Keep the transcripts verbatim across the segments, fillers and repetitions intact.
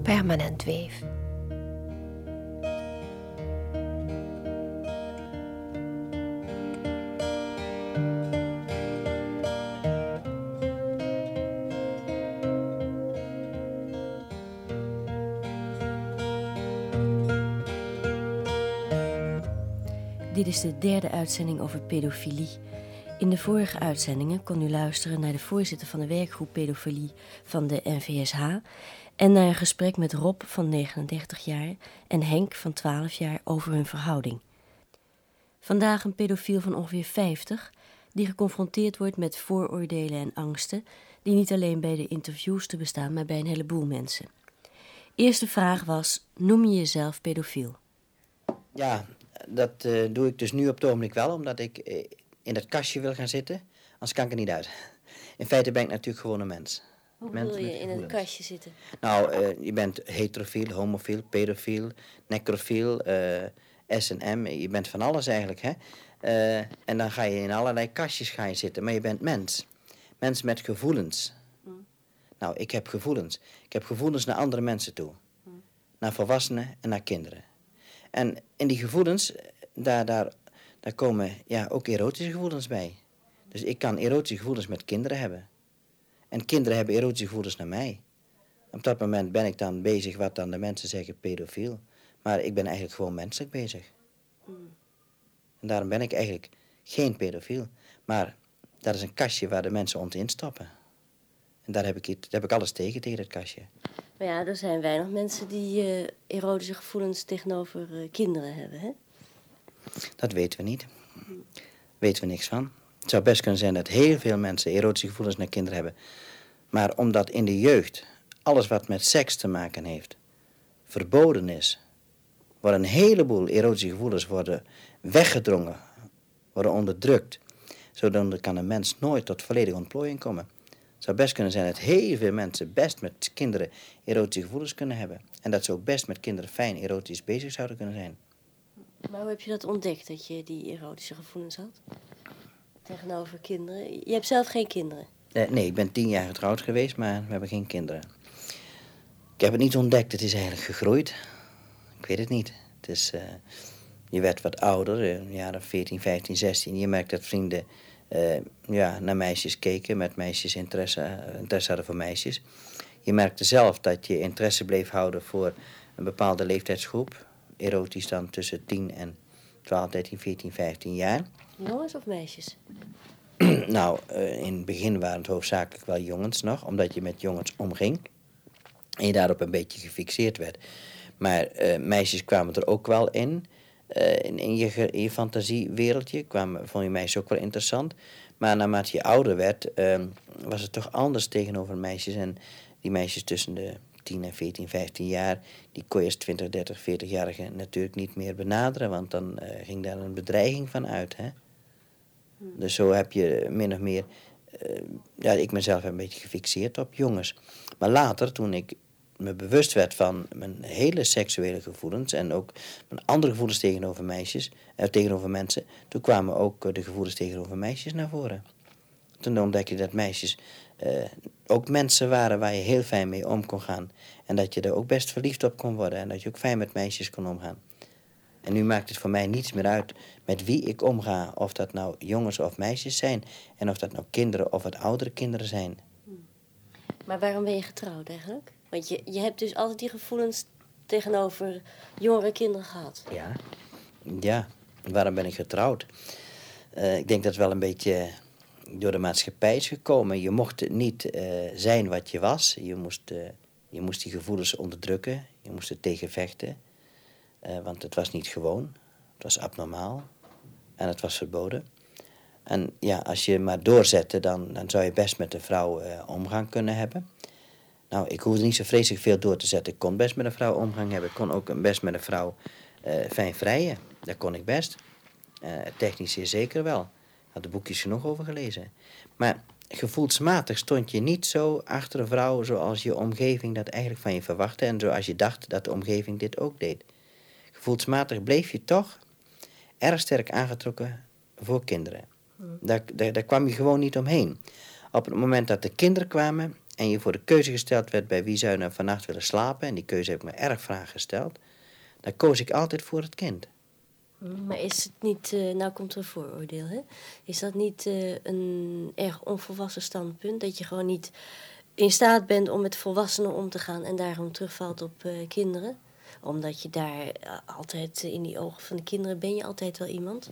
permanent weef. Dit is de derde uitzending over pedofilie. In de vorige uitzendingen kon u luisteren naar de voorzitter van de werkgroep pedofilie van de N V S H en naar een gesprek met Rob van negenendertig jaar en Henk van twaalf jaar over hun verhouding. Vandaag een pedofiel van ongeveer vijftig die geconfronteerd wordt met vooroordelen en angsten die niet alleen bij de interviews te bestaan, maar bij een heleboel mensen. Eerste vraag was, noem je jezelf pedofiel? Ja, dat uh, doe ik dus nu op het ogenblik wel, omdat ik uh, in dat kastje wil gaan zitten. Anders kan ik er niet uit. In feite ben ik natuurlijk gewoon een mens. Hoe wil je in een kastje zitten? Nou, uh, je bent heterofiel, homofiel, pedofiel, necrofiel, uh, S en M. Je bent van alles eigenlijk, hè. Uh, en dan ga je in allerlei kastjes ga je zitten. Maar je bent mens. Mens met gevoelens. Hm. Nou, ik heb gevoelens. Ik heb gevoelens naar andere mensen toe. Hm. Naar volwassenen en naar kinderen. En in die gevoelens, daar, daar, daar komen ja, ook erotische gevoelens bij. Dus ik kan erotische gevoelens met kinderen hebben. En kinderen hebben erotische gevoelens naar mij. Op dat moment ben ik dan bezig wat dan de mensen zeggen pedofiel. Maar ik ben eigenlijk gewoon menselijk bezig. Mm. En daarom ben ik eigenlijk geen pedofiel. Maar dat is een kastje waar de mensen ons in stoppen. En daar heb ik, daar heb ik alles tegen, tegen dat kastje. Maar ja, er zijn weinig mensen die uh, erotische gevoelens tegenover uh, kinderen hebben, hè? Dat weten we niet. Mm. Weten we niks van. Het zou best kunnen zijn dat heel veel mensen erotische gevoelens naar kinderen hebben. Maar omdat in de jeugd alles wat met seks te maken heeft verboden is, worden een heleboel erotische gevoelens worden weggedrongen, worden onderdrukt. Zodoende kan een mens nooit tot volledige ontplooiing komen. Het zou best kunnen zijn dat heel veel mensen best met kinderen erotische gevoelens kunnen hebben. En dat ze ook best met kinderen fijn erotisch bezig zouden kunnen zijn. Maar hoe heb je dat ontdekt, dat je die erotische gevoelens had? Tegenover kinderen? Je hebt zelf geen kinderen? Uh, nee, ik ben tien jaar getrouwd geweest, maar we hebben geen kinderen. Ik heb het niet ontdekt, het is eigenlijk gegroeid. Ik weet het niet. Het is, uh, je werd wat ouder, uh, jaren veertien, vijftien, zestien. Je merkt dat vrienden uh, ja, naar meisjes keken, met meisjes interesse, uh, interesse hadden voor meisjes. Je merkte zelf dat je interesse bleef houden voor een bepaalde leeftijdsgroep. Erotisch dan tussen tien en twaalf, dertien, veertien, vijftien jaar. Jongens of meisjes? Nou, uh, in het begin waren het hoofdzakelijk wel jongens nog, omdat je met jongens omging. En je daarop een beetje gefixeerd werd. Maar uh, meisjes kwamen er ook wel in. Uh, in, in, je, in je fantasiewereldje kwamen, vond je meisjes ook wel interessant. Maar naarmate je ouder werd, uh, was het toch anders tegenover meisjes. En die meisjes tussen de tien en veertien, vijftien jaar, die kon je als twintig, dertig, veertig-jarigen natuurlijk niet meer benaderen. Want dan uh, ging daar een bedreiging van uit, hè. Hmm. Dus zo heb je min of meer, uh, ja, ik mezelf een beetje gefixeerd op jongens. Maar later, toen ik me bewust werd van mijn hele seksuele gevoelens en ook mijn andere gevoelens tegenover meisjes, eh, tegenover mensen, toen kwamen ook uh, de gevoelens tegenover meisjes naar voren. Toen ontdekte ik dat meisjes uh, ook mensen waren waar je heel fijn mee om kon gaan. En dat je er ook best verliefd op kon worden en dat je ook fijn met meisjes kon omgaan. En nu maakt het voor mij niets meer uit met wie ik omga, of dat nou jongens of meisjes zijn en of dat nou kinderen of wat oudere kinderen zijn. Maar waarom ben je getrouwd eigenlijk? Want je, je hebt dus altijd die gevoelens tegenover jongere kinderen gehad. Ja, ja. Waarom ben ik getrouwd? Uh, ik denk dat het wel een beetje door de maatschappij is gekomen. Je mocht niet uh, zijn wat je was. Je moest, uh, je moest die gevoelens onderdrukken. Je moest er tegen vechten. Uh, want het was niet gewoon. Het was abnormaal. En het was verboden. En ja, als je maar doorzette, dan, dan zou je best met een vrouw uh, omgang kunnen hebben. Nou, ik hoefde niet zo vreselijk veel door te zetten. Ik kon best met een vrouw omgang hebben. Ik kon ook best met een vrouw uh, fijn vrijen. Dat kon ik best. Uh, technisch zeer zeker wel. Ik had de boekjes genoeg over gelezen. Maar gevoelsmatig stond je niet zo achter een vrouw zoals je omgeving dat eigenlijk van je verwachtte. En zoals je dacht dat de omgeving dit ook deed. Gevoelsmatig bleef je toch erg sterk aangetrokken voor kinderen. Hmm. Daar, daar, daar kwam je gewoon niet omheen. Op het moment dat de kinderen kwamen, en je voor de keuze gesteld werd bij wie zou je nou vannacht willen slapen, en die keuze heb ik me erg vaag gesteld, dan koos ik altijd voor het kind. Maar is het niet, uh, nou komt er een vooroordeel, hè? Is dat niet uh, een erg onvolwassen standpunt? Dat je gewoon niet in staat bent om met volwassenen om te gaan en daarom terugvalt op uh, kinderen? Omdat je daar uh, altijd uh, in die ogen van de kinderen ben je altijd wel iemand?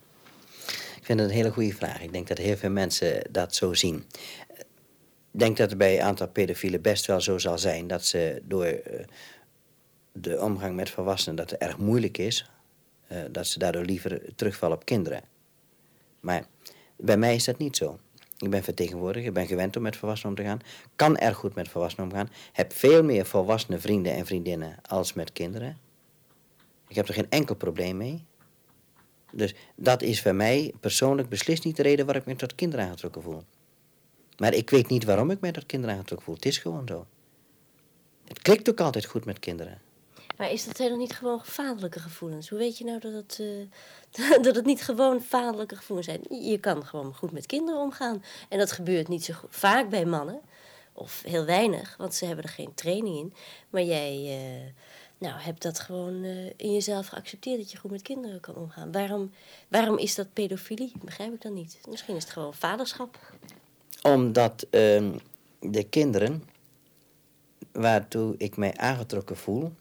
Ik vind dat een hele goede vraag. Ik denk dat heel veel mensen dat zo zien. Ik denk dat het bij een aantal pedofielen best wel zo zal zijn dat ze door uh, de omgang met volwassenen dat het erg moeilijk is, uh, dat ze daardoor liever terugvallen op kinderen. Maar bij mij is dat niet zo. Ik ben vertegenwoordiger, ik ben gewend om met volwassenen om te gaan, kan erg goed met volwassenen omgaan, heb veel meer volwassene vrienden en vriendinnen als met kinderen. Ik heb er geen enkel probleem mee. Dus dat is voor mij persoonlijk beslist niet de reden waarom ik me tot kinderen aangetrokken voel. Maar ik weet niet waarom ik mij tot kinderen aangetrokken voel. Het is gewoon zo. Het klikt ook altijd goed met kinderen. Maar is dat helemaal niet gewoon vaderlijke gevoelens? Hoe weet je nou dat het, uh, dat het niet gewoon vaderlijke gevoelens zijn? Je kan gewoon goed met kinderen omgaan. En dat gebeurt niet zo goed, vaak bij mannen. Of heel weinig, want ze hebben er geen training in. Maar jij uh, nou, hebt dat gewoon uh, in jezelf geaccepteerd dat je goed met kinderen kan omgaan. Waarom, waarom is dat pedofilie? Begrijp ik dan niet. Misschien is het gewoon vaderschap. Omdat uh, de kinderen waartoe ik mij aangetrokken voel,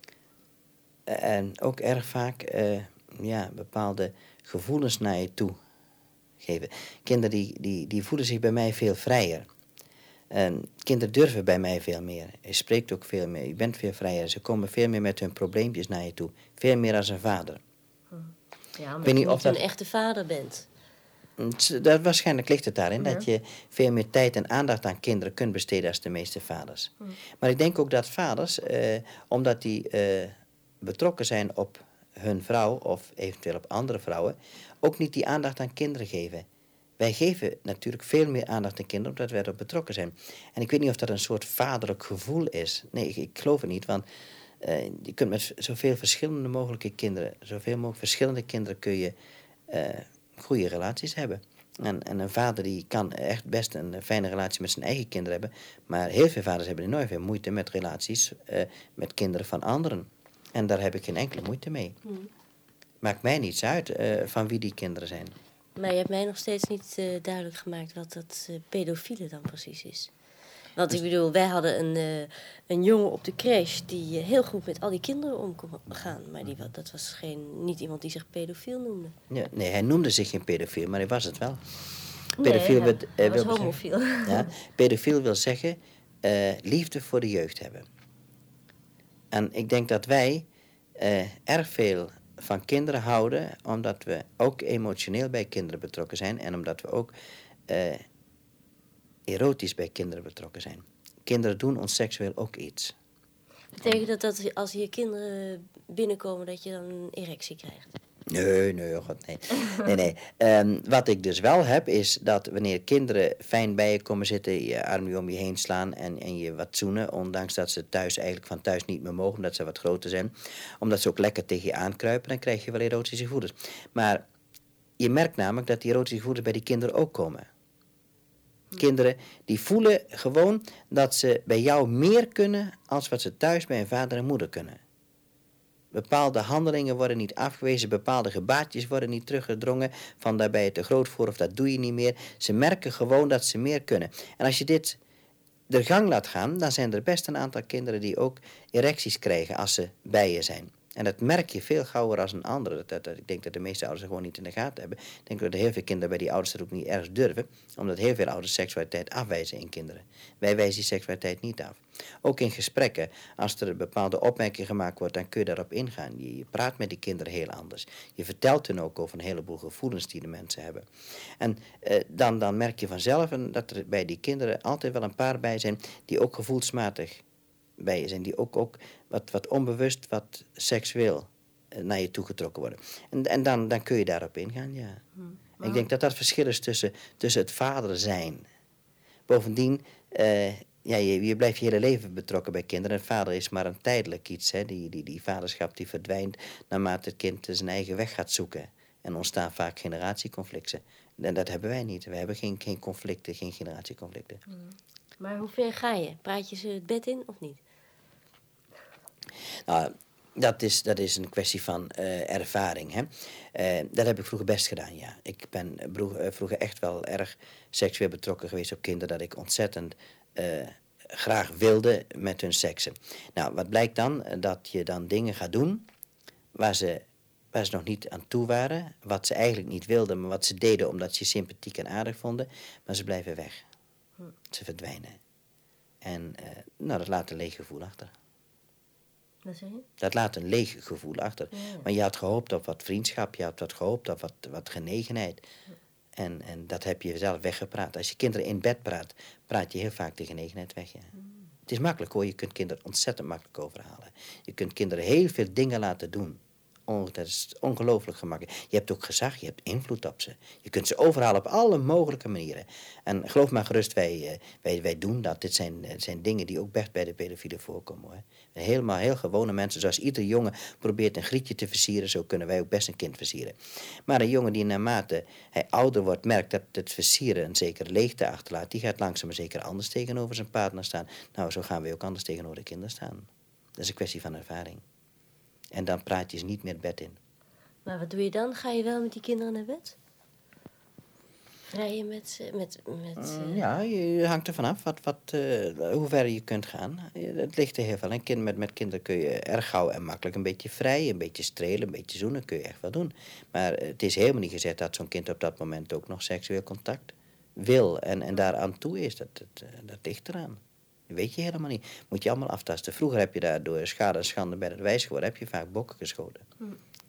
en ook erg vaak uh, ja, bepaalde gevoelens naar je toe geven. Kinderen die, die, die voelen zich bij mij veel vrijer. En kinderen durven bij mij veel meer. Je spreekt ook veel meer, je bent veel vrijer. Ze komen veel meer met hun probleempjes naar je toe. Veel meer als een vader. Ja, omdat je niet of dat... een echte vader bent. Dat, waarschijnlijk ligt het daarin, Ja. dat je veel meer tijd en aandacht aan kinderen kunt besteden als de meeste vaders. Hm. Maar ik denk ook dat vaders, uh, omdat die uh, betrokken zijn op hun vrouw of eventueel op andere vrouwen, ook niet die aandacht aan kinderen geven. Wij geven natuurlijk veel meer aandacht aan kinderen omdat wij erop betrokken zijn. En ik weet niet of dat een soort vaderlijk gevoel is. Nee, ik, ik geloof het niet, want uh, je kunt met zoveel verschillende mogelijke kinderen, zoveel mogelijk verschillende kinderen kun je uh, goede relaties hebben. En, en een vader die kan echt best een fijne relatie met zijn eigen kinderen hebben, maar heel veel vaders hebben enorm veel moeite met relaties uh, met kinderen van anderen. En daar heb ik geen enkele moeite mee. Hmm. Maakt mij niets uit uh, van wie die kinderen zijn. Maar je hebt mij nog steeds niet uh, duidelijk gemaakt wat dat uh, pedofiele dan precies is. Want ik bedoel, wij hadden een, uh, een jongen op de crash die uh, heel goed met al die kinderen om kon gaan. Maar die, dat was geen, niet iemand die zich pedofiel noemde. Ja, nee, hij noemde zich geen pedofiel, maar hij was het wel. Pedofiel nee, werd, hij, hij was homofiel. Zeggen, ja, pedofiel wil zeggen uh, liefde voor de jeugd hebben. En ik denk dat wij uh, erg veel van kinderen houden, omdat we ook emotioneel bij kinderen betrokken zijn en omdat we ook uh, erotisch bij kinderen betrokken zijn. Kinderen doen ons seksueel ook iets. Betekent dat dat als hier kinderen binnenkomen dat je dan een erectie krijgt? Nee, nee, oh god, nee. nee, nee. Um, wat ik dus wel heb, is dat wanneer kinderen fijn bij je komen zitten, je arm om je heen slaan en, en je wat zoenen, ondanks dat ze thuis eigenlijk van thuis niet meer mogen, omdat ze wat groter zijn, omdat ze ook lekker tegen je aankruipen, dan krijg je wel erotische gevoelens. Maar je merkt namelijk dat die erotische gevoelens bij die kinderen ook komen. Kinderen die voelen gewoon dat ze bij jou meer kunnen als wat ze thuis bij hun vader en moeder kunnen. Bepaalde handelingen worden niet afgewezen, bepaalde gebaartjes worden niet teruggedrongen, van daar ben je te groot voor of dat doe je niet meer. Ze merken gewoon dat ze meer kunnen. En als je dit de gang laat gaan, dan zijn er best een aantal kinderen die ook erecties krijgen als ze bij je zijn. En dat merk je veel gauwer als een andere. Dat, dat, dat, ik denk dat de meeste ouders er gewoon niet in de gaten hebben. Ik denk dat er heel veel kinderen bij die ouders dat ook niet erg durven, omdat heel veel ouders seksualiteit afwijzen in kinderen. Wij wijzen die seksualiteit niet af. Ook in gesprekken, als er een bepaalde opmerking gemaakt wordt, dan kun je daarop ingaan. Je, je praat met die kinderen heel anders. Je vertelt hen ook over een heleboel gevoelens die de mensen hebben. En eh, dan, dan merk je vanzelf dat er bij die kinderen altijd wel een paar bij zijn die ook gevoelsmatig bij je zijn, die ook, ook wat, wat onbewust, wat seksueel uh, naar je toegetrokken worden. En, en dan, dan kun je daarop ingaan, ja. Hmm. Wow. Ik denk dat dat verschil is tussen, tussen het vader zijn. Bovendien, uh, ja, je, je blijft je hele leven betrokken bij kinderen. En vader is maar een tijdelijk iets, hè. Die, die, die vaderschap die verdwijnt naarmate het kind zijn eigen weg gaat zoeken. En ontstaan vaak generatieconflicten. En dat hebben wij niet. We hebben geen, geen conflicten, geen generatieconflicten. Hmm. Maar hoe ver ga je? Praat je ze het bed in of niet? Nou, dat is, dat is een kwestie van uh, ervaring. Hè? Uh, dat heb ik vroeger best gedaan, ja. Ik ben vroeger, vroeger echt wel erg seksueel betrokken geweest op kinderen, dat ik ontzettend uh, graag wilde met hun seksen. Nou, wat blijkt dan? Dat je dan dingen gaat doen waar ze, waar ze nog niet aan toe waren, wat ze eigenlijk niet wilden, maar wat ze deden omdat ze je sympathiek en aardig vonden, maar ze blijven weg. Hm. Ze verdwijnen. En uh, nou, dat laat een leeg gevoel achter. Wat zeg je? Dat laat een leeg gevoel achter. Ja, ja. Maar je had gehoopt op wat vriendschap, je had wat gehoopt op wat, wat genegenheid. Ja. En, en dat heb je zelf weggepraat. Als je kinderen in bed praat, praat je heel vaak de genegenheid weg. Ja. Mm. Het is makkelijk hoor, je kunt kinderen ontzettend makkelijk overhalen. Je kunt kinderen heel veel dingen laten doen. Dat is ongelooflijk gemakkelijk. Je hebt ook gezag, je hebt invloed op ze. Je kunt ze overhalen op alle mogelijke manieren. En geloof maar gerust, wij, wij, wij doen dat. Dit zijn, zijn dingen die ook best bij de pedofielen voorkomen. Hoor. Helemaal heel gewone mensen. Zoals ieder jongen probeert een grietje te versieren, zo kunnen wij ook best een kind versieren. Maar een jongen die naarmate hij ouder wordt, merkt dat het versieren een zekere leegte achterlaat, die gaat langzaam maar zeker anders tegenover zijn partner staan. Nou, zo gaan we ook anders tegenover de kinderen staan. Dat is een kwestie van ervaring. En dan praat je ze niet meer het bed in. Maar wat doe je dan? Ga je wel met die kinderen naar bed? Vrijen met ze? Met, met, uh... Ja, je hangt er vanaf wat, wat, uh, hoe ver je kunt gaan. Het ligt er heel veel. En kind, met, met kinderen kun je erg gauw en makkelijk een beetje vrij, een beetje strelen, een beetje zoenen, kun je echt wel doen. Maar het is helemaal niet gezegd dat zo'n kind op dat moment ook nog seksueel contact wil en, en daaraan toe is. Dat, dat, dat ligt eraan. Dat weet je helemaal niet. Moet je allemaal aftasten. Vroeger heb je daar door schade en schande bij het wijs geworden, heb je vaak bokken geschoten. Hm.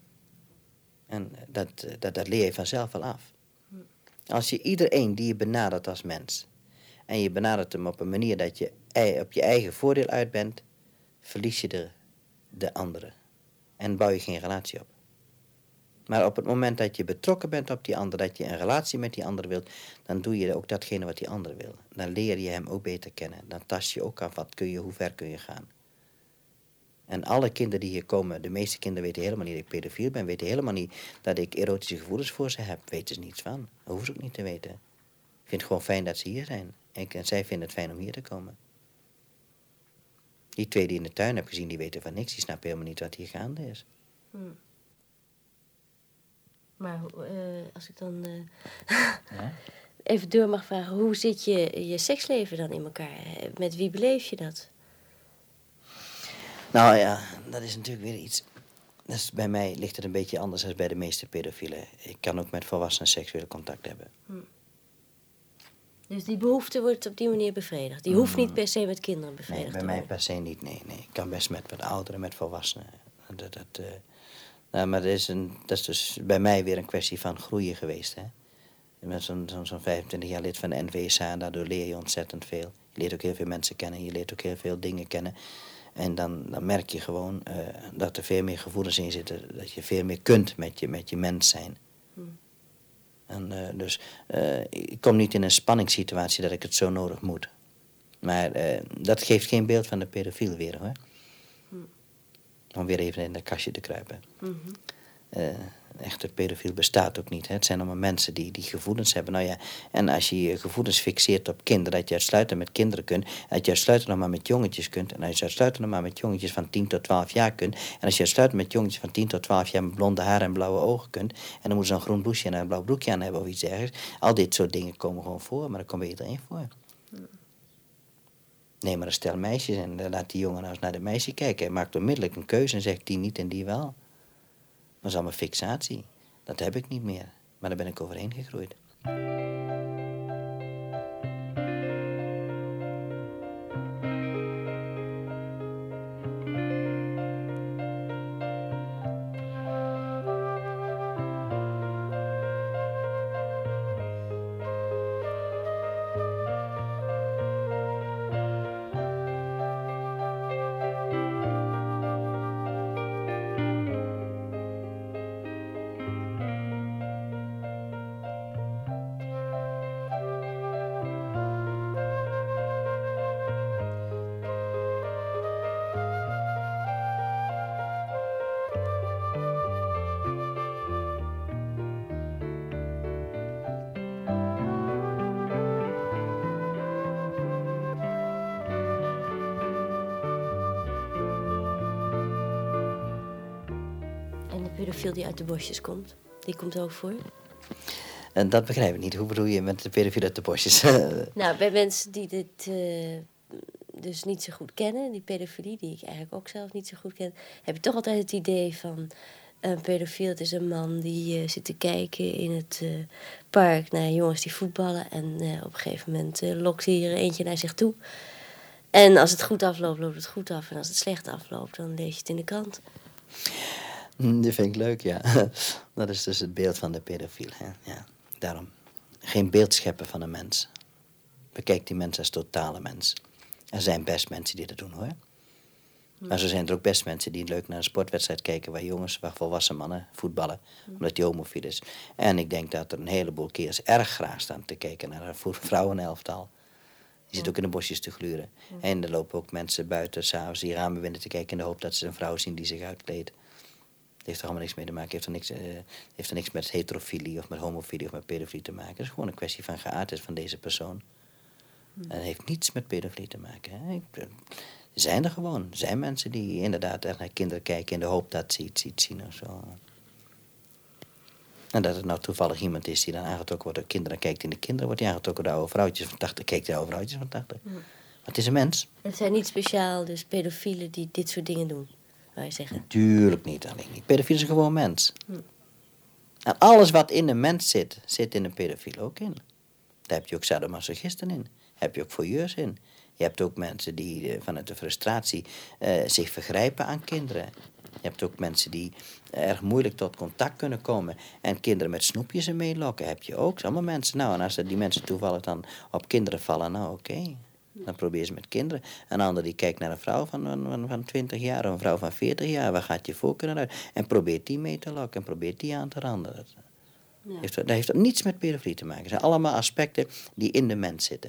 En dat, dat, dat leer je vanzelf wel af. Hm. Als je iedereen die je benadert als mens, en je benadert hem op een manier dat je op je eigen voordeel uit bent, verlies je de, de andere. En bouw je geen relatie op. Maar op het moment dat je betrokken bent op die ander, dat je een relatie met die ander wilt, dan doe je ook datgene wat die ander wil. Dan leer je hem ook beter kennen. Dan tast je ook af, wat kun je, hoe ver kun je gaan. En alle kinderen die hier komen, de meeste kinderen weten helemaal niet dat ik pedofiel ben, weten helemaal niet dat ik erotische gevoelens voor ze heb. Weten ze niets van. Dat hoeven ze ook niet te weten. Ik vind het gewoon fijn dat ze hier zijn. En, en zij vinden het fijn om hier te komen. Die twee die in de tuin heb gezien, die weten van niks. Die snappen helemaal niet wat hier gaande is. Hmm. Maar uh, als ik dan uh, ja? even door mag vragen, hoe zit je, je seksleven dan in elkaar? Met wie beleef je dat? Nou ja, dat is natuurlijk weer iets. Dat is, bij mij ligt het een beetje anders dan bij de meeste pedofielen. Ik kan ook met volwassenen seksueel contact hebben. Hm. Dus die behoefte wordt op die manier bevredigd? Die hoeft niet per se met kinderen bevredigd nee, te worden? Bij mij per se niet, nee, nee. Ik kan best met wat ouderen, met volwassenen. Dat, dat, uh, nou, maar dat is, een, dat is dus bij mij weer een kwestie van groeien geweest. Hè? Ik ben zo'n zo'n zo'n vijfentwintig jaar lid van de N V S H en daardoor leer je ontzettend veel. Je leert ook heel veel mensen kennen, je leert ook heel veel dingen kennen. En dan, dan merk je gewoon uh, dat er veel meer gevoelens in zitten. Dat je veel meer kunt met je, met je mens zijn. Hmm. En, uh, dus uh, ik kom niet in een spanningssituatie dat ik het zo nodig moet. Maar uh, dat geeft geen beeld van de pedofiel weer, hoor. Hmm. Om weer even in dat kastje te kruipen. Mm-hmm. Uh, een echte pedofiel bestaat ook niet. Hè? Het zijn allemaal mensen die, die gevoelens hebben. Nou ja, en als je je gevoelens fixeert op kinderen, dat je uitsluitend met kinderen kunt, dat je uitsluitend nog maar met jongetjes kunt, en als je uitsluitend nog maar met jongetjes van tien tot twaalf jaar kunt, en als je uitsluitend met jongetjes van tien tot twaalf jaar met blonde haren en blauwe ogen kunt, en dan moeten ze een groen blouseje en een blauw broekje aan hebben of iets dergelijks. Al dit soort dingen komen gewoon voor, maar daar komt bij iedereen voor. Neem maar een stel meisjes en laat die jongen nou eens naar de meisje kijken. Hij maakt onmiddellijk een keuze en zegt die niet en die wel. Dat is allemaal fixatie. Dat heb ik niet meer. Maar daar ben ik overheen gegroeid. pedofiel die uit de bosjes komt. Die komt ook voor. En dat begrijp ik niet. Hoe bedoel je met de pedofiel uit de bosjes? Nou, bij mensen die dit uh, dus niet zo goed kennen, die pedofilie, die ik eigenlijk ook zelf niet zo goed ken, heb je toch altijd het idee van een pedofiel, het is een man die uh, zit te kijken in het uh, park naar jongens die voetballen en uh, op een gegeven moment uh, lokt hij er eentje naar zich toe. En als het goed afloopt, loopt het goed af. En als het slecht afloopt, dan lees je het in de krant. Dat vind ik leuk, ja. Dat is dus het beeld van de pedofiel. Hè? Ja, daarom. Geen beeld scheppen van een mens. Bekijk die mens als totale mens. Er zijn best mensen die dat doen, hoor. Maar zo zijn er ook best mensen die leuk naar een sportwedstrijd kijken waar jongens, waar volwassen mannen voetballen, omdat die homofiel is. En ik denk dat er een heleboel keers erg graag staan te kijken naar een vrouwenelftal. Die zit ook in de bosjes te gluren. En er lopen ook mensen buiten s'avonds die ramen binnen te kijken in de hoop dat ze een vrouw zien die zich uitkleedt. Het heeft er allemaal niks mee te maken. Het heeft er niks, uh, heeft er niks met heterofilie of met homofilie of met pedofilie te maken. Het is gewoon een kwestie van geaardheid van deze persoon. En het heeft niets met pedofilie te maken. Hè. Ik, uh, zijn er gewoon. Er zijn mensen die inderdaad echt naar kinderen kijken in de hoop dat ze iets, iets zien of zo. En dat het nou toevallig iemand is die dan aangetrokken wordt door kinderen. Kijkt in de kinderen, wordt hij aangetrokken door oude vrouwtjes van tachtig. Kijkt de oude vrouwtjes van tachtig. Ja. Maar het is een mens. Het zijn niet speciaal dus pedofielen die dit soort dingen doen, wou je zeggen? Tuurlijk niet, alleen niet. Pedofiel is een gewoon mens. Hm. En alles wat in een mens zit, zit in een pedofiel ook in. Daar heb je ook sadomasochisten in. Daar heb je ook voyeurs in. Je hebt ook mensen die uh, vanuit de frustratie uh, zich vergrijpen aan kinderen. Je hebt ook mensen die erg moeilijk tot contact kunnen komen en kinderen met snoepjes er mee lokken. Heb je ook. Allemaal mensen. Nou, en als die mensen toevallig dan op kinderen vallen, nou oké. Okay. Dan probeer ze met kinderen. Een ander die kijkt naar een vrouw van, van, van twintig jaar of een vrouw van veertig jaar. Waar gaat je voorkeur uit? En probeert die mee te lokken en probeert die aan te randen. Dat, ja. heeft, dat heeft niets met pedofilie te maken. Het zijn allemaal aspecten die in de mens zitten.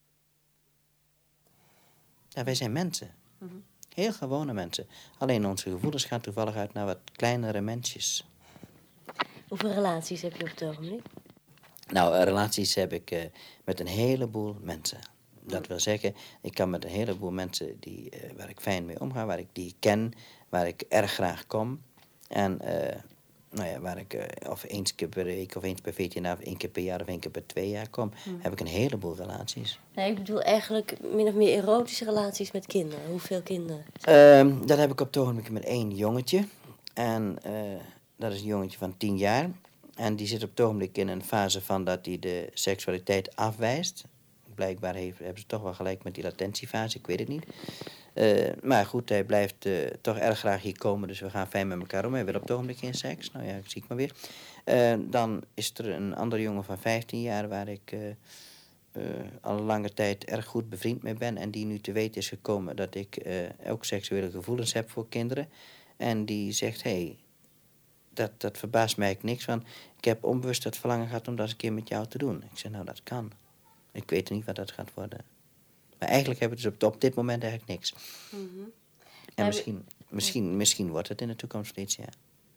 Ja, wij zijn mensen. Mm-hmm. Heel gewone mensen. Alleen onze gevoelens gaan toevallig uit naar wat kleinere mensjes. Hoeveel relaties heb je op het ogenblik? Nou, relaties heb ik uh, met een heleboel mensen. Dat wil zeggen, ik kan met een heleboel mensen die, uh, waar ik fijn mee omga, waar ik die ken, waar ik erg graag kom. En uh, nou ja, waar ik uh, of eens keer per week of eens per veertien jaar of één keer per jaar of één keer per twee jaar kom, hmm. heb ik een heleboel relaties. Nee, ik bedoel eigenlijk min of meer erotische relaties met kinderen. Hoeveel kinderen? Uh, dat heb ik op het ogenblik met één jongetje. En uh, dat is een jongetje van tien jaar. En die zit op het ogenblik in een fase van dat hij de seksualiteit afwijst. Blijkbaar heeft, hebben ze toch wel gelijk met die latentiefase, ik weet het niet. Uh, maar goed, hij blijft uh, toch erg graag hier komen, dus we gaan fijn met elkaar om. Hij wil op het ogenblik geen seks, nou ja, zie ik maar weer. Uh, dan is er een andere jongen van vijftien jaar waar ik uh, uh, al een lange tijd erg goed bevriend mee ben. En die nu te weten is gekomen dat ik uh, ook seksuele gevoelens heb voor kinderen. En die zegt, hé, hey, dat, dat verbaast mij eigenlijk niks, want ik heb onbewust het verlangen gehad om dat eens een keer met jou te doen. Ik zeg, nou dat kan. Ik weet niet wat dat gaat worden. Maar eigenlijk hebben we dus op, op dit moment eigenlijk niks. Mm-hmm. En misschien, misschien, misschien wordt het in de toekomst steeds, ja.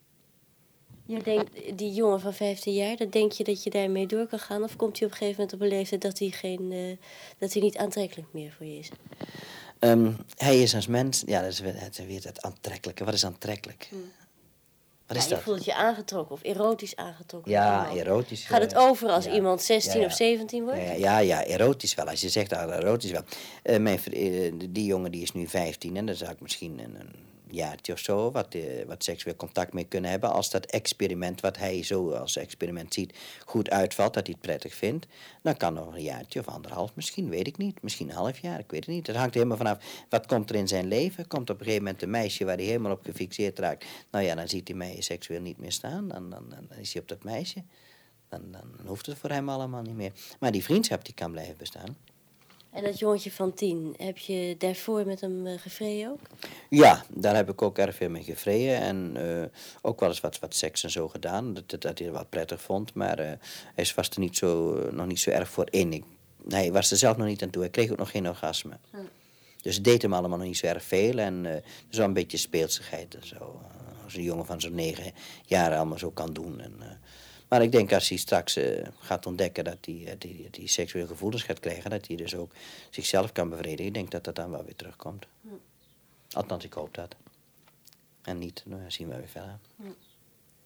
Je denkt, die jongen van vijftien jaar, dan denk je dat je daarmee door kan gaan? Of komt hij op een gegeven moment op een leeftijd dat hij, geen, uh, dat hij niet aantrekkelijk meer voor je is? Um, hij is als mens, ja, dat is weer het, weer het aantrekkelijke. Wat is aantrekkelijk? Mm. Wat is ja, je dat? voelt je aangetrokken of erotisch aangetrokken. Ja, erotisch. Gaat het over als ja. iemand zestien ja, ja. of zeventien wordt? Ja, ja, ja, erotisch wel. Als je zegt ah, erotisch wel. Uh, mijn, uh, die jongen die is nu vijftien en dan zou ik misschien een, een jaartje of zo wat, uh, wat seksueel contact mee kunnen hebben. Als dat experiment, wat hij zo als experiment ziet, goed uitvalt, dat hij het prettig vindt, dan kan nog een jaartje of anderhalf, misschien, weet ik niet. Misschien een half jaar, ik weet het niet. Dat hangt er helemaal vanaf. Wat komt er in zijn leven? Komt op een gegeven moment een meisje waar hij helemaal op gefixeerd raakt. Nou ja, dan ziet hij mij seksueel niet meer staan. Dan, dan, dan is hij op dat meisje. Dan, dan hoeft het voor hem allemaal niet meer. Maar die vriendschap die kan blijven bestaan. En dat jongetje van tien, heb je daarvoor met hem uh, gevreden ook? Ja, daar heb ik ook erg veel mee gevreden. En uh, ook wel eens wat, wat seks en zo gedaan. Dat, dat, dat hij het wel prettig vond. Maar uh, hij was er niet zo, uh, nog niet zo erg voor in. Ik, hij was er zelf nog niet aan toe. Hij kreeg ook nog geen orgasme. Hm. Dus het deed hem allemaal nog niet zo erg veel. En uh, zo een beetje speelsigheid en zo. Uh, als een jongen van zo'n negen jaar allemaal zo kan doen. En, uh, maar ik denk als hij straks uh, gaat ontdekken dat hij uh, die, die seksuele gevoelens gaat krijgen, dat hij dus ook zichzelf kan bevredigen, ik denk dat dat dan wel weer terugkomt. Hm. Althans, ik hoop dat. En niet, nou ja, zien we weer verder. Hm.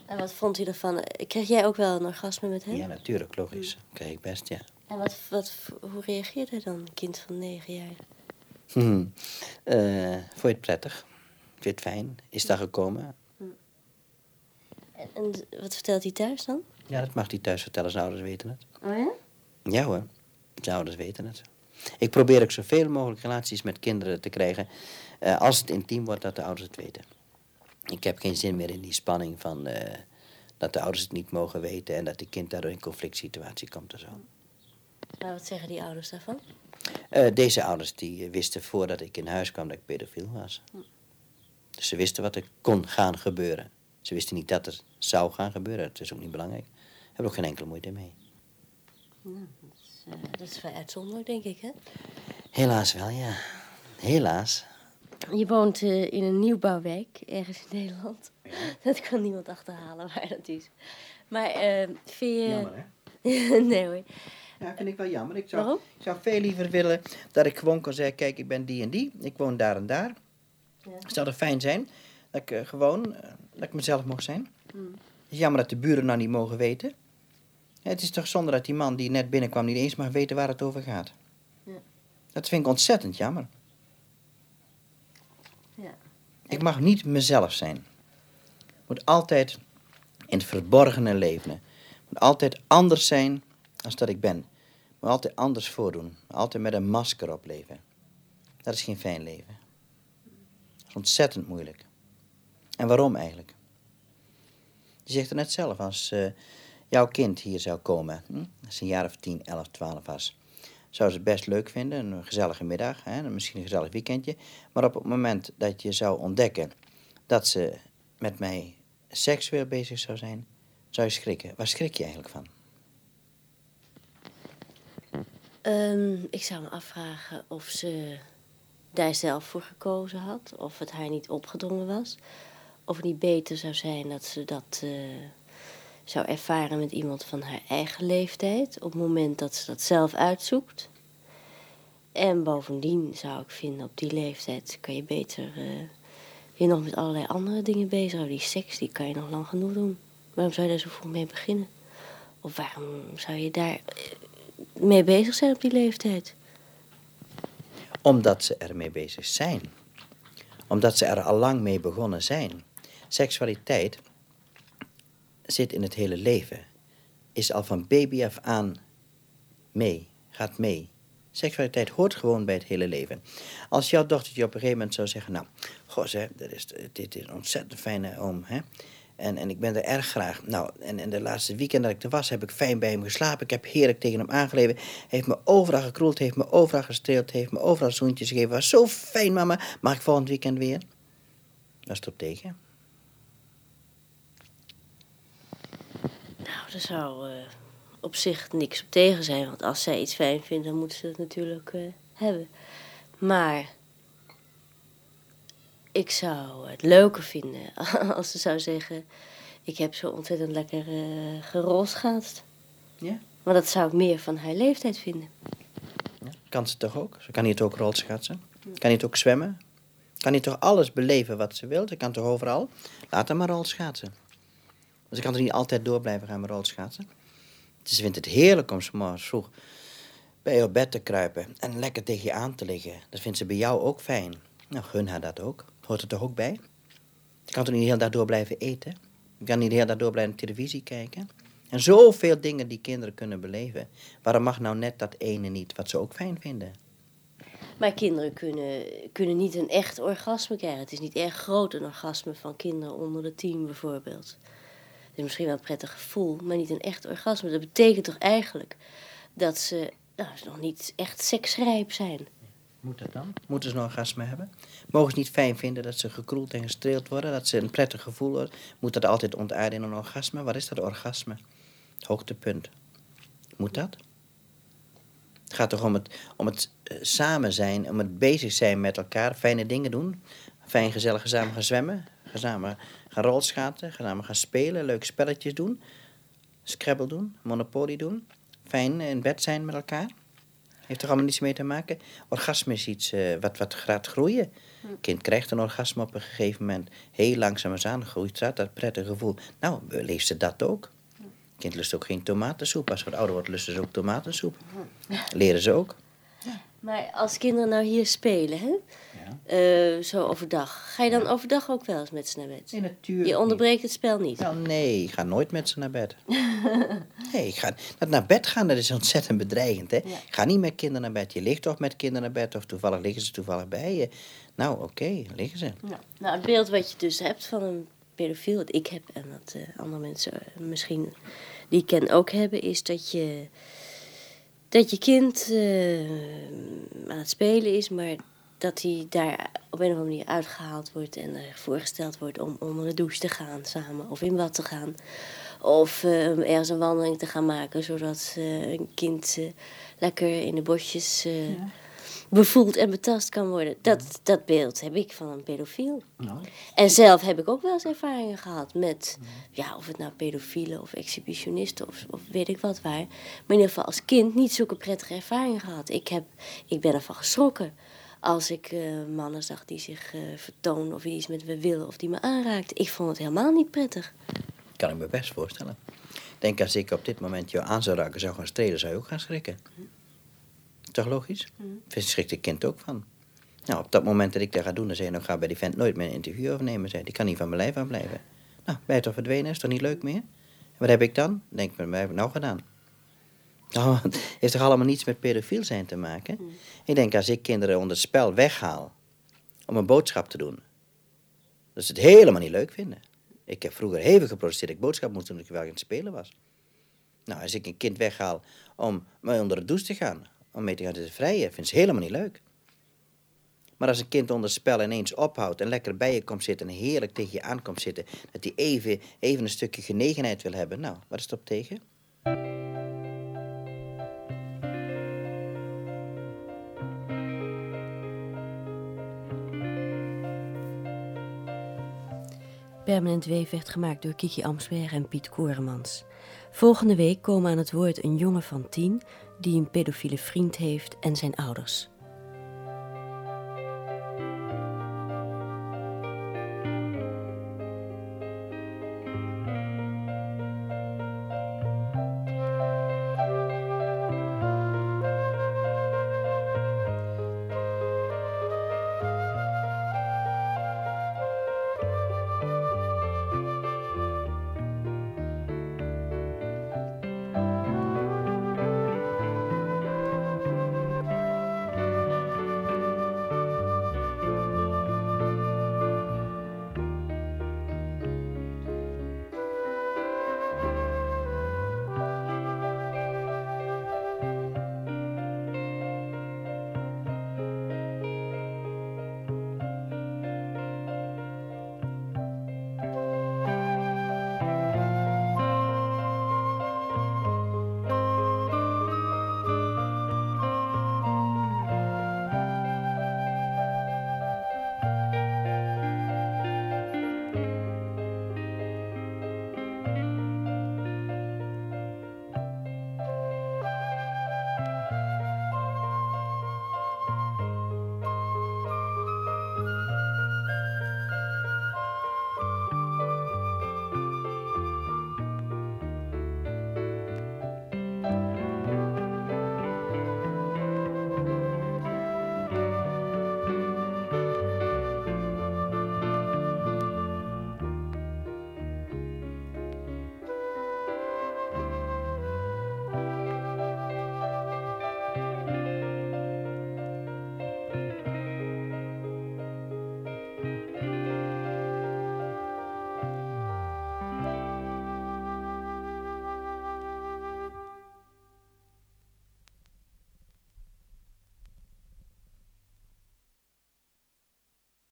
En wat vond u ervan? Kreeg jij ook wel een orgasme met hem? Ja, natuurlijk, logisch. Dat kreeg ik best, ja. En wat, wat, hoe reageerde hij dan, een kind van negen jaar? Hm. Uh, vond je het prettig? Vind je het fijn? Is dat gekomen? Hm. En, en wat vertelt hij thuis dan? Ja, dat mag hij thuis vertellen. Zijn ouders weten het. Oh ja? Ja hoor, zijn ouders weten het. Ik probeer ook zoveel mogelijk relaties met kinderen te krijgen. Uh, als het intiem wordt, dat de ouders het weten. Ik heb geen zin meer in die spanning van... Uh, dat de ouders het niet mogen weten... en dat die kind daardoor in een conflict situatie komt en zo. Maar wat zeggen die ouders daarvan? Uh, deze ouders die wisten voordat ik in huis kwam dat ik pedofiel was. Hm. Dus ze wisten wat er kon gaan gebeuren. Ze wisten niet dat er zou gaan gebeuren. Het is ook niet belangrijk. Daar heb ik ook geen enkele moeite mee. Nou, dat is, uh, dat is vrij uitzonderlijk, denk ik, hè? Helaas wel, ja. Helaas. Je woont uh, in een nieuwbouwwijk, ergens in Nederland. Ja. Dat kan niemand achterhalen waar dat is. Maar uh, vind je... Jammer, hè? Nee hoor. Ja, vind ik wel jammer. Ik zou, Waarom? ik zou veel liever willen dat ik gewoon kon zeggen... kijk, ik ben die en die. Ik woon daar en daar. Ja. Zou het fijn zijn dat ik uh, gewoon... Uh, dat ik mezelf mocht zijn. Hmm. Het is jammer dat de buren nou niet mogen weten. Ja, het is toch zonde dat die man die net binnenkwam... niet eens mag weten waar het over gaat. Ja. Dat vind ik ontzettend jammer. Ja. Ik mag niet mezelf zijn. Ik moet altijd in het verborgene leven. Ik moet altijd anders zijn als dat ik ben. Ik moet altijd anders voordoen. Altijd met een masker op leven. Dat is geen fijn leven. Dat is ontzettend moeilijk. En waarom eigenlijk? Je zegt er net zelf, als uh, jouw kind hier zou komen... Hm, als een jaar of tien, elf, twaalf was... zou ze het best leuk vinden, een gezellige middag, hè, misschien een gezellig weekendje. Maar op het moment dat je zou ontdekken dat ze met mij seksueel bezig zou zijn, zou je schrikken. Waar schrik je eigenlijk van? Um, ik zou me afvragen of ze daar zelf voor gekozen had, of het haar niet opgedrongen was. Of het niet beter zou zijn dat ze dat uh, zou ervaren met iemand van haar eigen leeftijd... op het moment dat ze dat zelf uitzoekt. En bovendien zou ik vinden, op die leeftijd kan je beter uh, weer nog met allerlei andere dingen bezighouden. Die seks, die kan je nog lang genoeg doen. Waarom zou je daar zo vroeg mee beginnen? Of waarom zou je daar uh, mee bezig zijn op die leeftijd? Omdat ze ermee bezig zijn. Omdat ze er al lang mee begonnen zijn. Seksualiteit zit in het hele leven. Is al van baby af aan mee. Gaat mee. Seksualiteit hoort gewoon bij het hele leven. Als jouw dochtertje op een gegeven moment zou zeggen... nou, goh, zeg, dit is, dit is een ontzettend fijne oom, hè. En, en ik ben er erg graag. Nou, en, en de laatste weekend dat ik er was, heb ik fijn bij hem geslapen. Ik heb heerlijk tegen hem aangeleven. Hij heeft me overal gekroeld, heeft me overal gestreeld... heeft me overal zoentjes gegeven. Was zo fijn, mama. Mag ik volgend weekend weer? Dat is op tegen. Nou, dat zou... Uh... op zich niks op tegen zijn. Want als zij iets fijn vindt, dan moeten ze het natuurlijk uh, hebben. Maar ik zou het leuker vinden als ze zou zeggen... ik heb zo ontzettend lekker uh, gerolschaatst. Ja? Maar dat zou ik meer van haar leeftijd vinden. Ja, kan ze toch ook? Ze kan hier toch ook rolschaatsen? Kan hier toch ook zwemmen? Kan hier toch alles beleven wat ze wil? Ze kan toch overal? Laat haar maar rolschaatsen. Ze kan er niet altijd door blijven gaan met rolschaatsen. Ze vindt het heerlijk om 's morgens vroeg bij je op bed te kruipen en lekker tegen je aan te liggen. Dat vindt ze bij jou ook fijn. Nou, gun haar dat ook. Hoort er toch ook bij? Je kan toch niet de hele dag door blijven eten? Je kan niet de hele dag door blijven televisie kijken? En zoveel dingen die kinderen kunnen beleven. Waarom mag nou net dat ene niet, wat ze ook fijn vinden? Maar kinderen kunnen, kunnen niet een echt orgasme krijgen. Het is niet erg groot, een orgasme van kinderen onder de tien bijvoorbeeld. Het is misschien wel een prettig gevoel, maar niet een echt orgasme. Dat betekent toch eigenlijk dat ze nou, nog niet echt seksrijp zijn. Moet dat dan? Moeten ze een orgasme hebben? Mogen ze niet fijn vinden dat ze gekroeld en gestreeld worden? Dat ze een prettig gevoel hebben? Moet dat altijd ontaarden in een orgasme? Wat is dat orgasme? Het hoogtepunt. Moet dat? Het gaat toch om het, om het uh, samen zijn, om het bezig zijn met elkaar, fijne dingen doen. Fijn gezellig samen gaan zwemmen, gaan samen gaan rolschaten, gaan samen gaan spelen, leuke spelletjes doen. Scrabble doen, Monopoly doen. Fijn in bed zijn met elkaar. Heeft er allemaal niets mee te maken? Orgasme is iets uh, wat, wat gaat groeien. Een kind krijgt een orgasme op een gegeven moment. Heel langzaam groeit dat, dat prettige gevoel. Nou, leeft ze dat ook? Een kind lust ook geen tomatensoep. Als ze wat ouder wordt, lusten ze ook tomatensoep. Leren ze ook. Maar als kinderen nou hier spelen, hè? Ja. Uh, zo overdag. Ga je dan ja. overdag ook wel eens met ze naar bed? Nee, natuurlijk Je onderbreekt niet. Het spel niet? Nou, nee, ik ga nooit met ze naar bed. Nee, ik ga, dat naar bed gaan, dat is ontzettend bedreigend. Hè? Ja. Ik ga niet met kinderen naar bed. Je ligt toch met kinderen naar bed of toevallig liggen ze toevallig bij je. Nou, oké, okay, liggen ze. Ja. Nou, het beeld wat je dus hebt van een pedofiel, wat ik heb en wat uh, andere mensen misschien die ik ken ook hebben, is dat je... Dat je kind uh, aan het spelen is, maar dat hij daar op een of andere manier uitgehaald wordt en er voorgesteld wordt om onder de douche te gaan samen of in bad te gaan. Of uh, ergens een wandeling te gaan maken, zodat uh, een kind uh, lekker in de bosjes uh, ja. bevoeld en betast kan worden. Dat, dat beeld heb ik van een pedofiel. No. En zelf heb ik ook wel eens ervaringen gehad met, ja, of het nou pedofielen of exhibitionisten of, of weet ik wat waar. Maar in ieder geval als kind niet zulke prettige ervaringen gehad. Ik, heb, ik ben ervan geschrokken als ik uh, mannen zag die zich uh, vertoonden of die iets met me willen of die me aanraakten. Ik vond het helemaal niet prettig. Kan ik me best voorstellen. Ik denk als ik op dit moment jou aan zou raken, zou gaan strelen, zou je ook gaan schrikken. Hm. Toch logisch? Mm. Schrikt het kind ook van. Nou, op dat moment dat ik dat ga doen, dan zei je, nou ga bij die vent nooit meer een interview opnemen. Zei, die kan niet van mijn lijf aan blijven. Nou, ben je toch verdwenen? Is toch niet leuk meer? En wat heb ik dan? Denk ik, wat heb ik nou gedaan? Nou, het heeft toch allemaal niets met pedofiel zijn te maken? Mm. Ik denk, als ik kinderen onder het spel weghaal om een boodschap te doen, dat ze het helemaal niet leuk vinden. Ik heb vroeger hevig geprotesteerd dat ik boodschap moest doen toen ik wel aan het spelen was. Nou, als ik een kind weghaal om mee onder de douche te gaan, om mee te gaan te vrijen, vindt ze helemaal niet leuk. Maar als een kind onder het spel ineens ophoudt en lekker bij je komt zitten en heerlijk tegen je aan komt zitten, dat hij even, even een stukje genegenheid wil hebben, nou, wat is het op tegen? Permanent Weef werd gemaakt door Kiki Amsberg en Piet Koremans. Volgende week komen aan het woord een jongen van tien die een pedofiele vriend heeft en zijn ouders.